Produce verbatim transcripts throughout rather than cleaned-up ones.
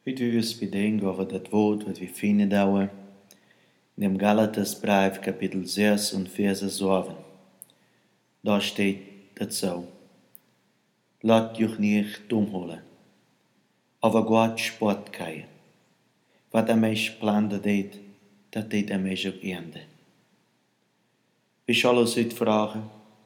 Heute will wir bedenken over dat woord wat we vinden daar in dem Galatersbrief Kapitel zes und Verse zeven. Da steht het zo. Laat juch nicht domholen, aber Gott spot keien. Wat er mich plande deed, dat deed er mich ook einde. We zullen ons heute vragen,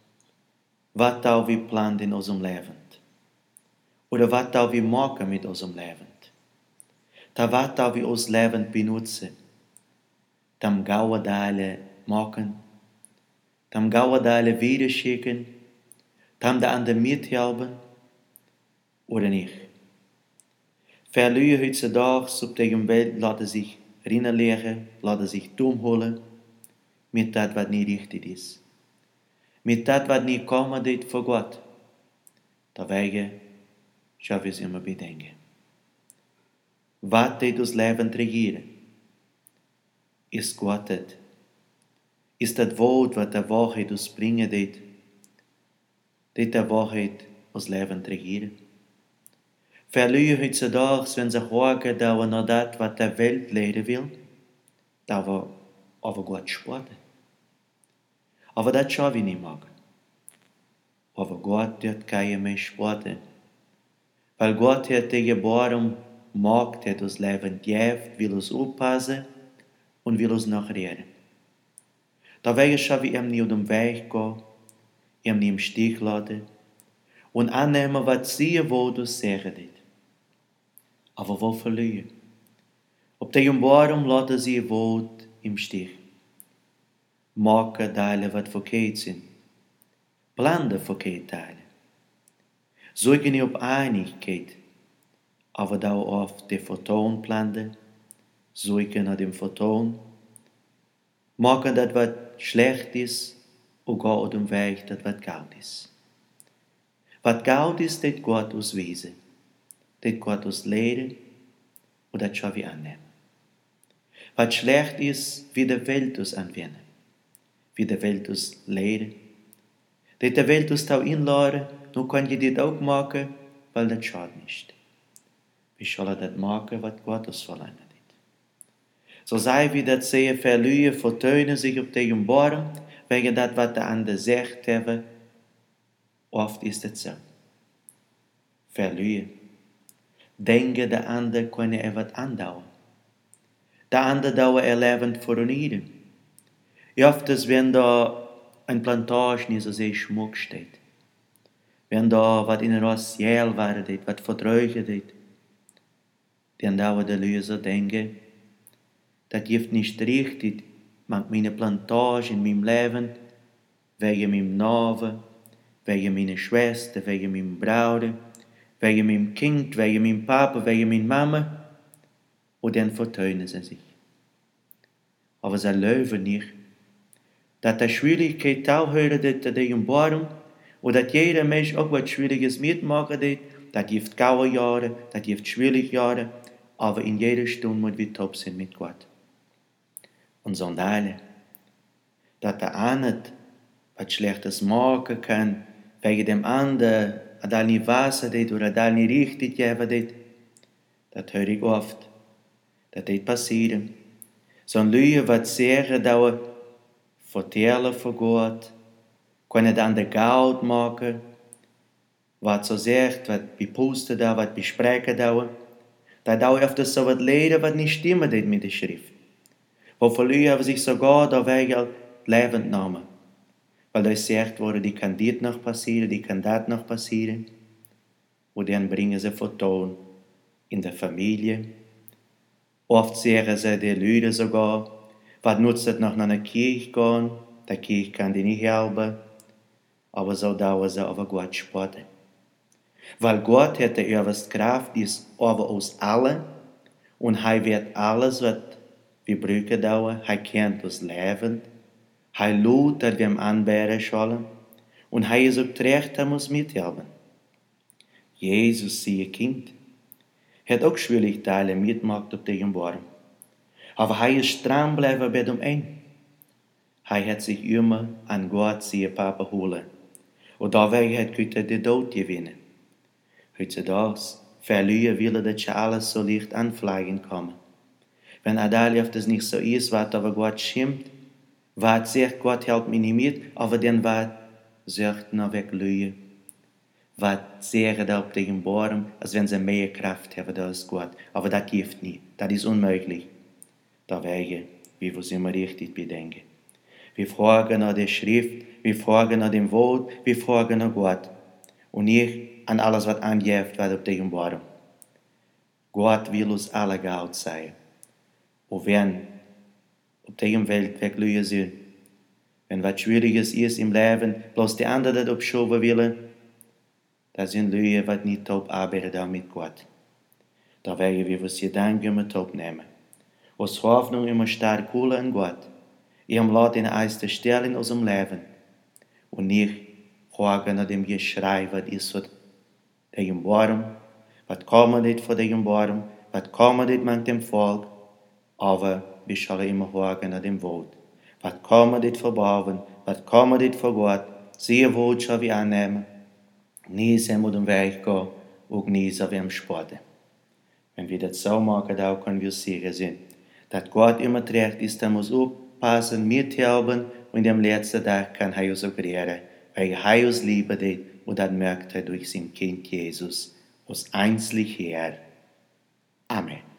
wat zou we plannen in unserem Leben? Oder wat zou we maken mit unserem Leben? Da wat zou we ons Leben benutzen? Tam gaue Teile machen, tam gaue Teile wieder schicken, tam der andere mithelfen oder nicht. Viele heutzutage op deze Welt laten zich reinlegen, laten zich domholen mit dat wat niet richtig is. Mit dat wat niet komen deed voor God. Daarwege zou we immer bedenken. Wat deed ons leven regieren? Is God het? Is dat woord wat de waarheid ons brengen deed? Deed de waarheid ons leven regieren? Viele heutzutage, wenn sie horen, dass wir nach dat, was der Welt leiden will, dass wir over Gott sporten. Aber das schauen wir nicht machen. Aber Gott wird kein mehr sporten. Weil Gott hat die geboren, mag, hat uns Leben gegeben, will uns aufpassen und will uns nachreden. Daarbij schauen wir ihm nicht auf den Weg gehen, ihm nicht im Stich lassen und annehmen, was sie wollen, uns sagen dit. Aber wo verlieren? Op deze waarom laten ze je woord im Stich. Maken delen wat verkeerd zijn. Plannen verkeerd delen. Zoeken niet op einigheid. Aber da auf de Fortun plannen. Zoeken naar dem Fortun. Maken dat wat slecht is. Und gaan op dem weg dat wat goud is. Wat goud is, dat God ons wezen. Dat God ons leren. Und das schauen wir annehmen. Was schlecht ist, wie die Welt uns anwenden. Wie die Welt uns lehren. Dat die Welt uns auch inladen, nun kann je dit auch machen, weil das schadet nicht. Wir sollen das machen, was Gott uns verlangt hat. So sei wie das sehr verliehe, vertönen sich auf den Baum, wegen das, was der andere sagt haben. Oft ist es so. Verliehe. Denken der andere kann er wat andauern. Der andere dauert er Leben für jeden. Oft ist, wenn da ein Plantage nicht so sehr schmuck steht. Wenn da was in was jähl war, was verdreugen dit, dann dauert der Löser denken, das gibt nicht richtig, macht meine Plantage in meinem Leben, wegen meinem Namen, wegen meiner Schwester, wegen meinem Bruder, wegen meinem Kind, wegen meinem Papa, wegen meiner Mama, und dann vertönen sie sich. Aber sie löwen nicht, dass die Schwierigkeit tauhören, dass die im Baum, und dass jeder Mensch auch was Schwieriges mitmachen wird, das gibt gaue Jahre, das gibt schwierige Jahre, aber in jeder Stunde muss wir top sein mit Gott. Und so alle, dass der eine was Schlechtes machen kann, wegen dem anderen, dass nicht Wasser dit oder dass nicht richtig geben dit, das höre ich oft, das dit passieren. So ein Lüge, was sagen, dass vertellen von Gott, können dann der Goud machen, was so sagt, was beposten da, was besprechen da, da dauert oft so was leden, was nicht stimmt mit der Schrift. Wo verlieren haben sich sogar da wegen Leben genommen. Weil da gesagt wurde, die kann dit noch passieren, die kann das noch passieren. Und dann bringen sie Verton in der Familie. Oft sagen sie die Leute sogar, was nutzt es noch nach einer Kirche gehen, der Kirche kann die nicht helfen, aber so dauern sie auf Gott spotten. Weil Gott hat die ewige Kraft, die ist über uns alle, und er wird alles, was wir brauchen, dauern, er kennt uns Leben, er lud, dass wir ihm anbeten sollen, und er ist auch recht, er muss mithelfen. Jesus, sein Kind, hat auch Schwierigkeiten mitgemacht auf diesem Baum. Aber er ist dran geblieben bei dem einen. Er hat sich immer an Gott, sein Papa, holen. Und dabei hat Gott den Tod gewinnen. Heutzutage verlieren willen, dass ja alles so leicht anfliegen kommen. Wenn Adalia das nicht so ist, was aber Gott schimpft, was sagt Gott helpt mich nicht mit, aber dann was sagt noch weglühen. Was sagen da auf dem Baum, als wenn sie mehr Kraft haben als Gott. Aber das gibt nicht, das ist unmöglich. Da wäre, wie wir es immer richtig bedenken. Wir fragen nach der Schrift, wir fragen nach dem Wort, wir fragen nach Gott. Und nicht an alles, was angeht, was auf dem Baum. Gott will uns alle Gott sein. Und wenn auf der Welt weglühen sind, wenn was Schwieriges ist im Leben, bloß die anderen das abschoben wollen, da sind Leute, was nicht top arbeiten mit Gott. Da werden wir uns Gedanken immer top nehmen. Uns Hoffnung immer stark holen in Gott. Ihm lässt in erster Stelle in unserem Leben. Und nicht fragen nach dem Geschrei, was ist von dem Baum, was kommt nicht von dem Baum, was kommt nicht mit dem Volk, aber wir sollen immer fragen nach dem Wort. Was kommt nicht von Baum, was kommt nicht von Gott, sie Wort sollen wir annehmen. Nie sind wir den Weg gehen und nie sollen wir spotten. Wenn wir das so machen, dann können wir sicher sein, dass Gott immer trägt ist, dass wir uns aufpassen, mithelfen und am letzten Tag kann er uns auch retten, weil er uns liebt und das merkt er durch sein Kind Jesus, uns einzig Herr. Amen.